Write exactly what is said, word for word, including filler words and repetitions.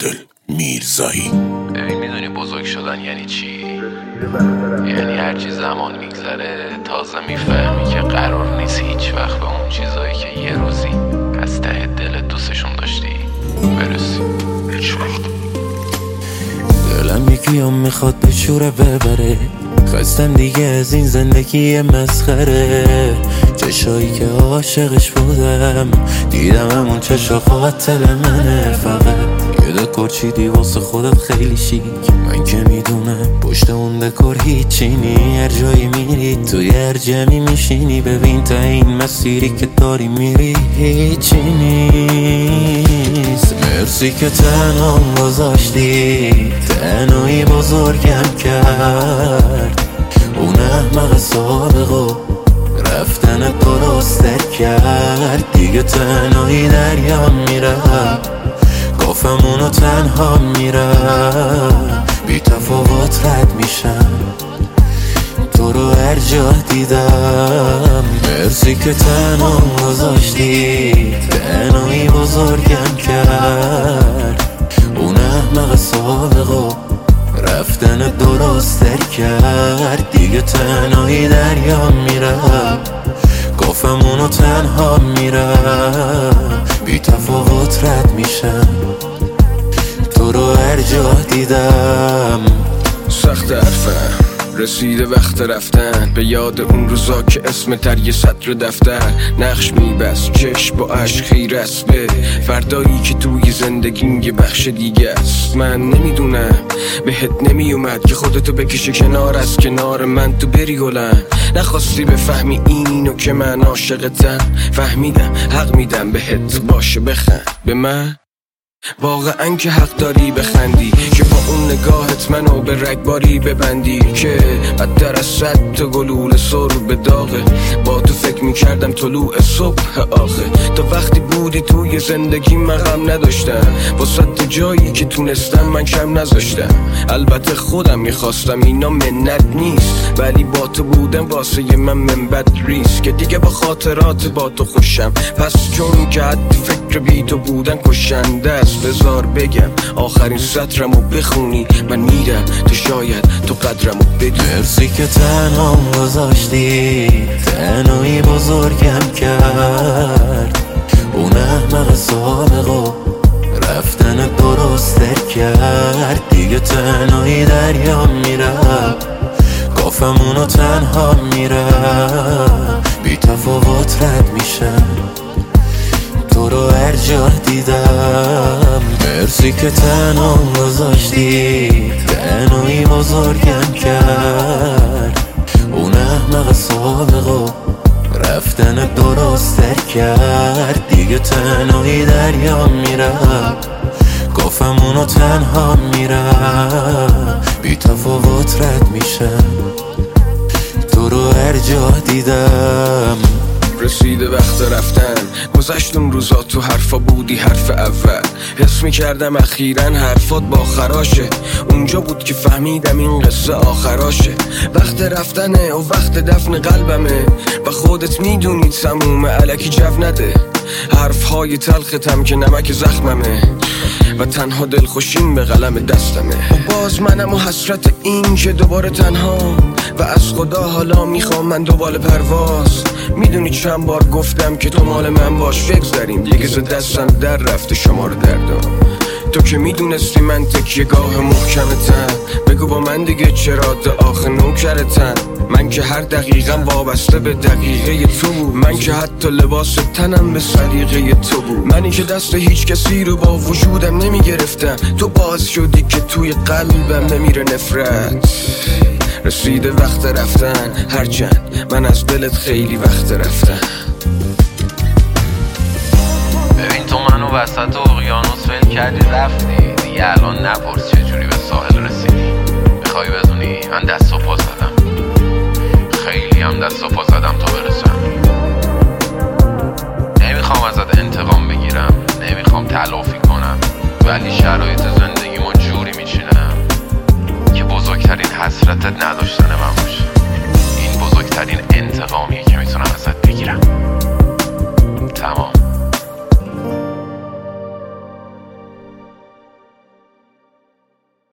عادل میرزایی. ببین میدونی بزرگ شدن یعنی چی؟ یعنی هرچی زمان میگذره تازه میفهمی که قرار نیست هیچ وقت به اون چیزایی که یه روزی از ته دلت دوستشون داشتی برسی. هیچ وقت. دلم یکیام میخواد به شوره ببره، خواستم دیگه از این زندگی مسخره. چشایی که عاشقش بودم دیدم همون چشا قاتل منه. فقط یه دکور چیدی واسه خودت خیلی شیک، من که میدونم پشت اون دکور هیچی نی. هر جایی میری توی هر جمعی میشینی، ببین تا این مسیری که داری میری هیچی نیست. مرسی که تنهام گذاشتی، تنهایی بزرگم کرد. اون احمق سابقو رفتن درستر کرد. دیگه تنهایی دریام میرم، گفتم اونو تنها میرم. بی تفاوت رد میشم، تو رو هر جا دیدم. مرسی که تنها گذاشتی، تنهایی بزرگم کرد. اون احمق سابقو رفتن درستر کرد. دیگه تنهایی دریام میرم، گفتم اونو تنها میرم. بی تفاوت رد میشم، تو رو هر جا دیدم. سخت حرفم رسیده وقت رفتن، به یاد اون روزا که اسم در یه سطر دفتر نقش میبست چشم با عشق خیر است به فردایی که توی زندگیم یه بخش دیگه است. من نمیدونم بهت نمیومد که خودتو بکشه کنار از کنار من تو بری گلم. نخواستی بفهمی اینو که من عاشقتم، فهمیدم حق میدم بهت باشه بخند به من. واقعا که حق داری بخندی که با اون نگاهت منو به رگباری ببندی که بدتر از صد تا گلوله سر به داغه. با تو فکر میکردم طلوع صبح آخه. تا وقتی بودی توی زندگی من غم نداشتم، واسه تا جایی که تونستم من کم نذاشتم. البته خودم میخواستم اینا منت نیست، ولی با تو بودم واسه من منبت ریست که دیگه با خاطرات با تو خوشم. پس چون که حد فکر بی تو بودن کشنده است، بذار بگم آخرین سطرمو بخونی من میرم تو شاید تو قدرمو بدی. مرسی که تنها گذاشتی، تنهایی بزرگم کرد. اون احمق سابقو رفتن درستر کرد. دیگه تنهایی دریام میرم، گفتم اونو تنها میرم. بی تفاوت رد میشم، تو رو هر جا دیدم. مرسی که تنها گذاشتی، تنهایی بزرگم کرد. اون احمق سابقو رفتن درستر کرد. دیگه تنهایی دریام میرم، گفتم اونو تنها میرم. بی تفاوت رد میشم، تو رو هر جا دیدم. رسیده وقت رفتن، گذشت اون روزا تو حرفا بودی حرف اول. حس میکردم اخیراً حرفات با خراشه، اونجا بود که فهمیدم این قصه آخراشه. وقت رفتنه و وقت دفن قلبمه و خودت میدونی تموم الکی جو نده. حرفهای تلختم که نمک زخممه و تنها دلخوشیم به قلم دستمه. و باز منم و حسرت این که دوباره تنها و از خدا حالا میخوام من دوباره پرواز. میدونی چند بار گفتم که تو مال من باش، بگذاریم دیگه ز دستم در رفته شما رو دردم. تو که میدونستی من تکیه گاه محکمتم، بگو با من دیگه چرا ده آخه نوکرتم. من که هر دقیقم وابسته به دقیقه تو بود، من که حتی لباس تنم به سلیقه تو بود. منی که دست هیچ کسی رو با وجودم نمیگرفتم، تو باز شدی که توی قلبم نمیره نفرت. رسیده وقت رفتن، هرچند من از دلت خیلی وقت رفتم. ببین تو منو وسط اقیانوس ول کردی رفتی، دیگه الان نپرس چجوری به ساحل رسیدی. میخوای بدونی من دست و پا زدم، خیلی هم دست و پا زدم تا برسم. نمیخوام ازت انتقام بگیرم، نمیخوام تلافی کنم، ولی شرایط زندگیمو جوری میچینم که بزرگترین حسرتت نداشتن من باشه. این بزرگترین انتقامیه که میتونم ازت بگیرم. تمام.